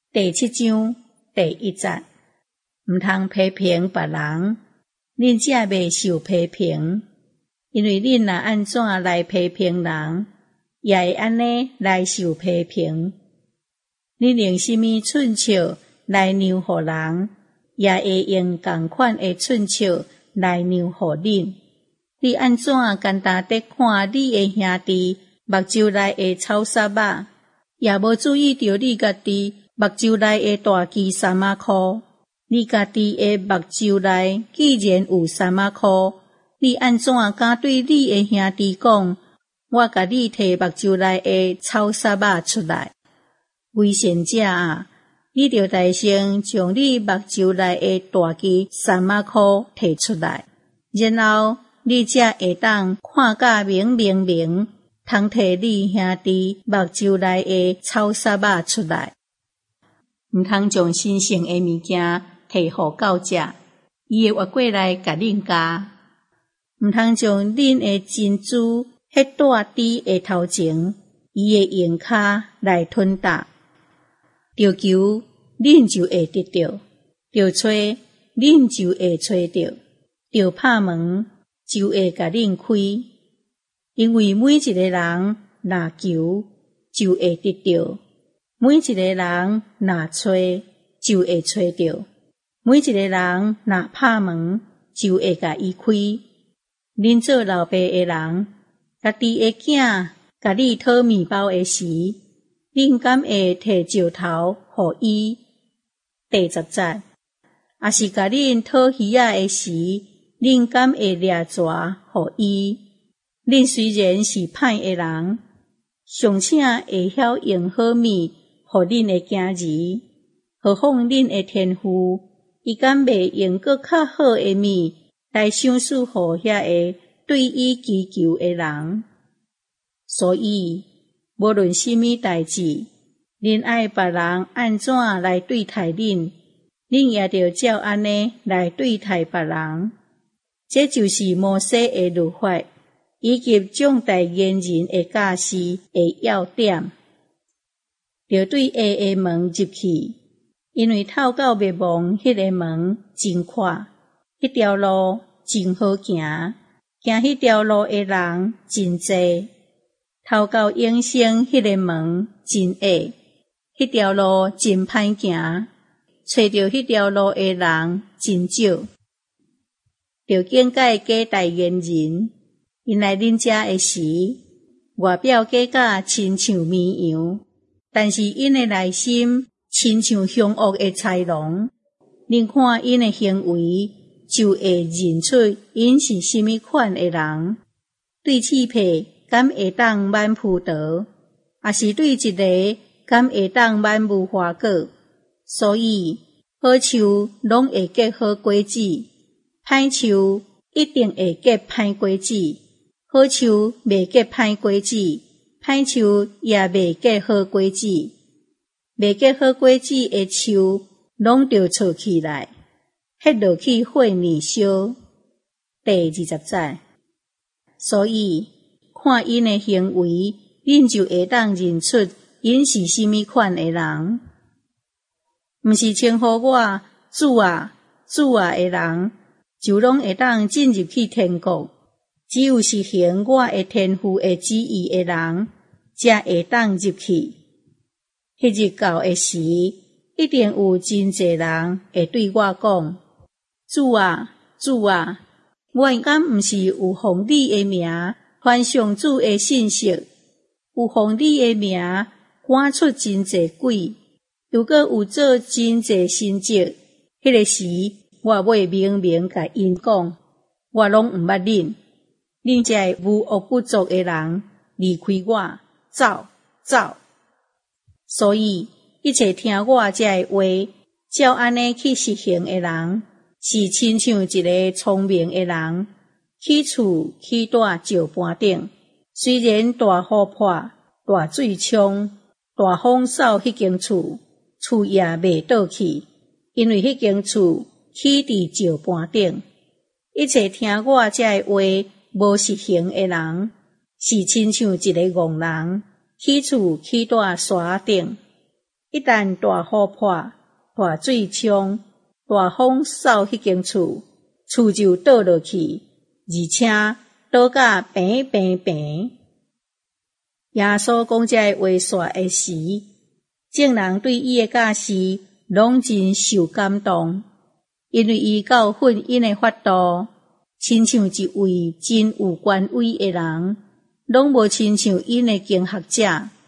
第7章第1節，毋通批評別人，恁才袂受批評，因為恁若安怎來批評人，也會安尼來受批評。恁用什麼寸笑來讓予人，也會用同款的寸笑來讓予恁。你安怎簡單地看你的兄弟目睭內的草沙仔，也無注意到你家己目睭內的大枝三仔褲？你家己的目睭內既然有三仔褲，你安怎敢對你的兄弟講，我甲你摕目睭內的草沙仔出來？為善者啊，你著大聲將你目睭內的大枝三仔褲摕出來，然後你才會當看甲明，通摕你兄弟目睭內的草沙仔出來。毋通將神聖的物件摕互狗食，伊會活過來甲恁咬。毋通將恁的珍珠迄大豬的頭前，伊會用骹來吞踏。著求，恁就會得到；著找，恁就會找到；著拍門，就會甲恁開。因為每一個人若求，就會得到；每一個人若找，就會找到；每一個人若拍門，就會甲伊開。恁做老爸的人，家己的囝甲你討麵包的時，恁敢會摕石頭互伊？第10節，也是甲恁討魚仔的時，恁敢會掠蛇互伊？恁雖然是歹的人，尚且會曉用好物互恁的囝兒，何況恁的天父，伊敢袂用閣較好的物來賞賜互遐個對伊祈求的人？所以，無論什麼代誌，恁愛別人安怎來對待恁，恁也着照安尼來對待別人。這就是摩西的律法，以及長大言人的教示的要點。着對下的門入去，因為透到滅亡迄個門真闊，迄條路真好行，行迄條路的人真濟。透到永生迄個門真狹，迄條路真歹行，找到迄條路的人真少。着警戒假大言人，因來恁遮的時，外表假甲親像綿羊，但是因的內心親像凶惡的豺狼。恁看因的行為，就會認出因是什麼款的人。對刺客敢會當滿葡萄，也是對一個敢會當滿無花果。所以好樹攏會結好果子，歹樹一定會結歹果子。好樹袂結歹果子，歹樹也袂結好果子。袂結好果子的樹，攏着錯起來，迄落去火裡燒。第20節，所以看因的行為，恁就會當認出因是什麼款的人。毋是稱呼我主啊主啊的人，就攏會當進入去天國。只有是行我的天父的旨意的人，才會當入去。迄日到的時，一定有真濟人會對我講：主啊主啊，我敢毋是有奉你的名傳上主的信息，有奉你的名趕出真濟鬼，又閣有做真濟神蹟。迄個時，我會明明甲因講，我攏毋捌恁。恁這無惡不作的人，離開我，走走。所以一切聽我這話，照安尼去實行的人，是親像一個聰明的人，起厝起住石盤頂。雖然大雨破、大水沖、大風掃迄間厝，厝也袂倒去，因為迄間厝起佇石盤頂。一切聽我這話無實行的人，是親像一個戇人，起厝起住山頂。 一旦大雨破，大水冲，大风扫迄间厝，厝就倒落去，而且倒甲平平平。耶稣讲这话煞的时，众人对伊的教示拢真受感动，因为伊教训因的法度，亲像一位真有权威的人，拢无亲像因的经学者。